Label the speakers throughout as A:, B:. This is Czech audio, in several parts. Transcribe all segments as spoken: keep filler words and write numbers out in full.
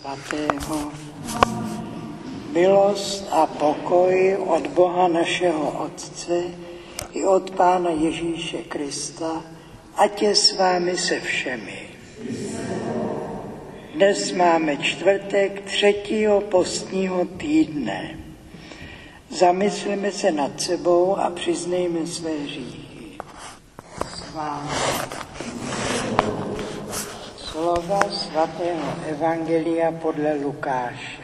A: Svatého. Milost a pokoj od Boha našeho Otce i od Pána Ježíše Krista, ať je s vámi se všemi. Dnes máme čtvrtek třetího postního týdne. Zamysleme se nad sebou a přiznejme své hříchy. S vámi. Slova svatého Evangelia podle Lukáše.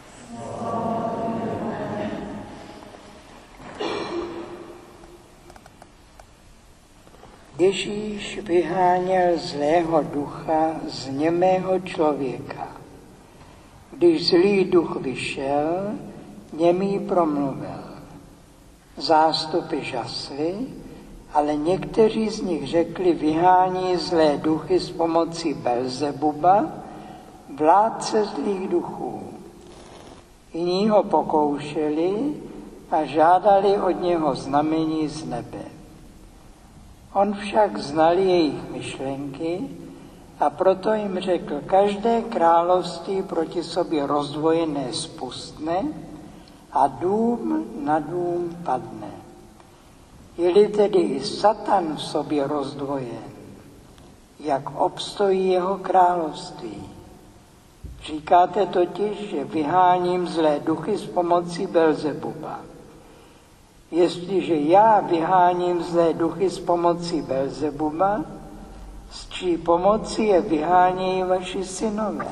A: Ježíš vyháněl zlého ducha z němého člověka. Když zlý duch vyšel, němý promluvil. Zástupy žasly, ale někteří z nich řekli, vyhání zlé duchy s pomocí Belzebuba, vládce zlých duchů. Jiní ho pokoušeli a žádali od něho znamení z nebe. On však znal jejich myšlenky a proto jim řekl, každé království proti sobě rozdvojené spustne a dům na dům padne. Je-li tedy i Satan v sobě rozdvojen, jak obstojí jeho království? Říkáte totiž, že vyháním zlé duchy s pomocí Belzebuba. Jestliže já vyháním zlé duchy s pomocí Belzebuba, s čí pomocí je vyhánějí vaši synové.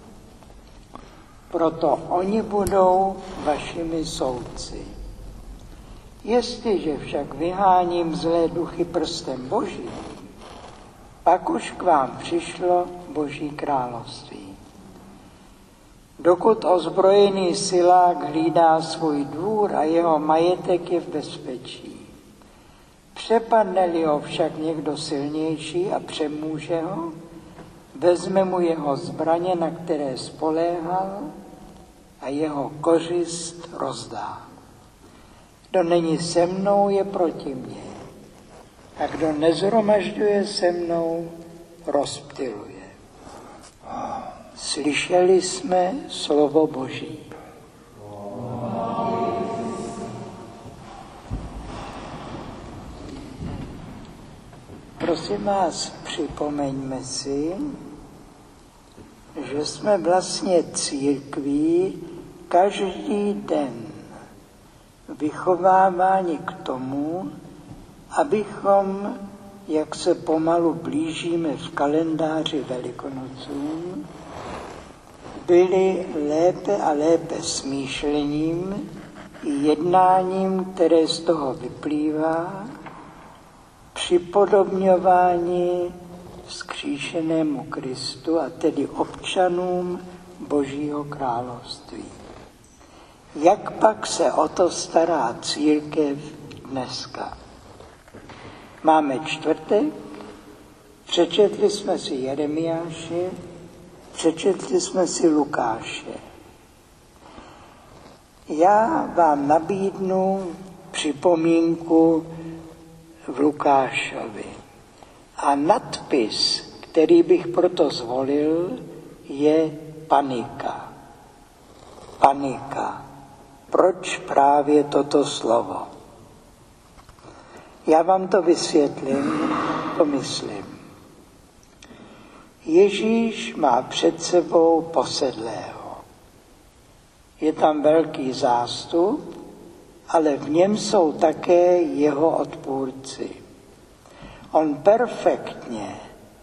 A: Proto oni budou vašimi soudci. Jestliže však vyháním zlé duchy prstem Božím, pak už k vám přišlo Boží království. Dokud ozbrojený silák hlídá svůj dvůr a jeho majetek je v bezpečí. Přepadne-li ho však někdo silnější a přemůže ho, vezme mu jeho zbraně, na které spoléhal, a jeho kořist rozdá. Kdo není se mnou, je proti mně. A kdo nezhromažďuje se mnou, rozptyluje. Slyšeli jsme slovo Boží. Prosím vás, připomeňme si, že jsme vlastně církví každý den vychováváni k tomu, abychom, jak se pomalu blížíme v kalendáři Velikonocům, byli lépe a lépe smýšlením i jednáním, které z toho vyplývá, připodobňování vzkříšenému Kristu, a tedy občanům Božího království. Jak pak se o to stará církev dneska? Máme čtvrtek, přečetli jsme si Jeremiáše, přečetli jsme si Lukáše. Já vám nabídnu připomínku v Lukášovi. A nadpis, který bych proto zvolil, je panika. Panika. Proč právě toto slovo? Já vám to vysvětlím, to myslím. Ježíš má před sebou posedlého. Je tam velký zástup, ale v něm jsou také jeho odpůrci. On perfektně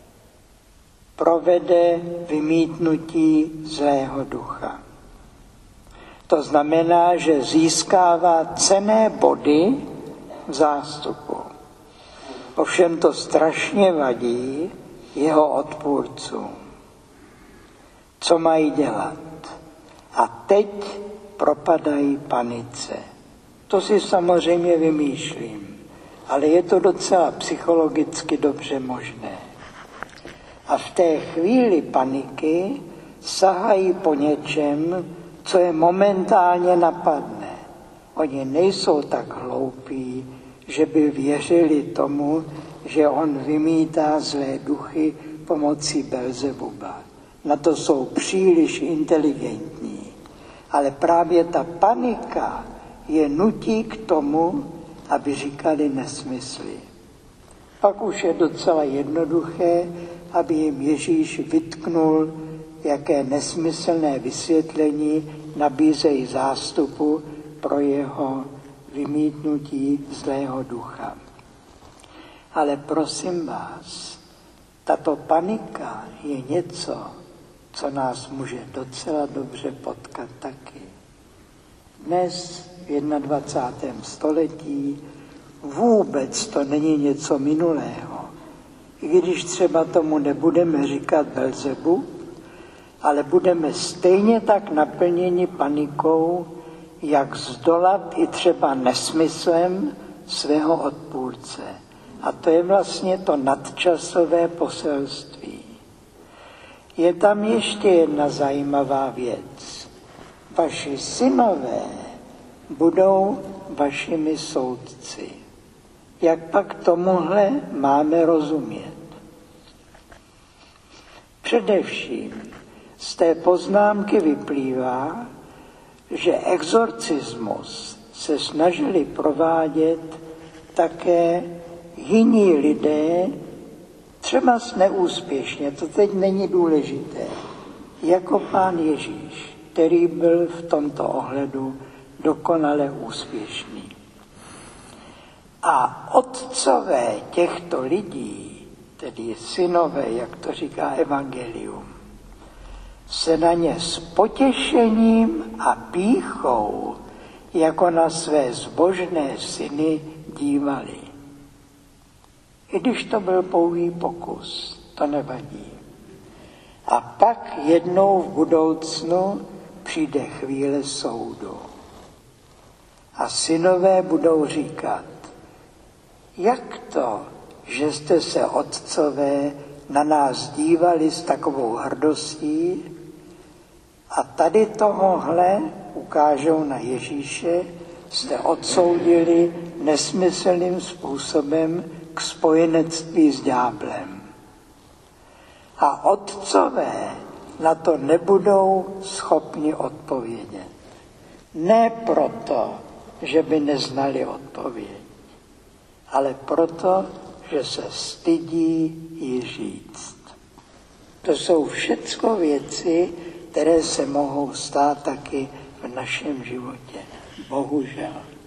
A: provede vymítnutí zlého ducha. To znamená, že získává cenné body v zástupu. Ovšem to strašně vadí jeho odpůrcům. Co mají dělat? A teď propadají panice. To si samozřejmě vymýšlím, ale je to docela psychologicky dobře možné. A v té chvíli paniky sahají po něčem, co je momentálně napadne. Oni nejsou tak hloupí, že by věřili tomu, že on vymítá zlé duchy pomocí Belzebuba. na to jsou příliš inteligentní. Ale právě ta panika je nutí k tomu, aby říkali nesmysly. Pak už je docela jednoduché, aby jim Ježíš vytknul, jaké nesmyslné vysvětlení nabízejí zástupu pro jeho vymítnutí zlého ducha. Ale prosím vás, tato panika je něco, co nás může docela dobře potkat taky. Dnes v dvacátém prvním století vůbec to není něco minulého. I když třeba tomu nebudeme říkat Belzebub, ale budeme stejně tak naplněni panikou, jak zdolat i třeba nesmyslem svého odpůrce. A to je vlastně to nadčasové poselství. Je tam ještě jedna zajímavá věc. Vaši synové budou vašimi soudci. Jak pak tomuhle máme rozumět? Především z té poznámky vyplývá, že exorcismus se snažili provádět také jiní lidé, třeba neúspěšně, to teď není důležité, jako Pán Ježíš, který byl v tomto ohledu dokonale úspěšný. A otcové těchto lidí, tedy synové, jak to říká evangelium, se na ně s potěšením a pýchou, jako na své zbožné syny, dívali. I když to byl pouhý pokus, to nevadí. A pak jednou v budoucnu přijde chvíle soudu. A synové budou říkat, jak to, že jste se, otcové, na nás dívali s takovou hrdostí a tady tohohle, ukážou na Ježíše, jste odsoudili nesmyslným způsobem k spojenectví s ďáblem. A otcové na to nebudou schopni odpovědět. Ne proto, že by neznali odpověď, ale proto, že se stydí ji říct. To jsou všecko věci, které se mohou stát taky v našem životě. Bohužel.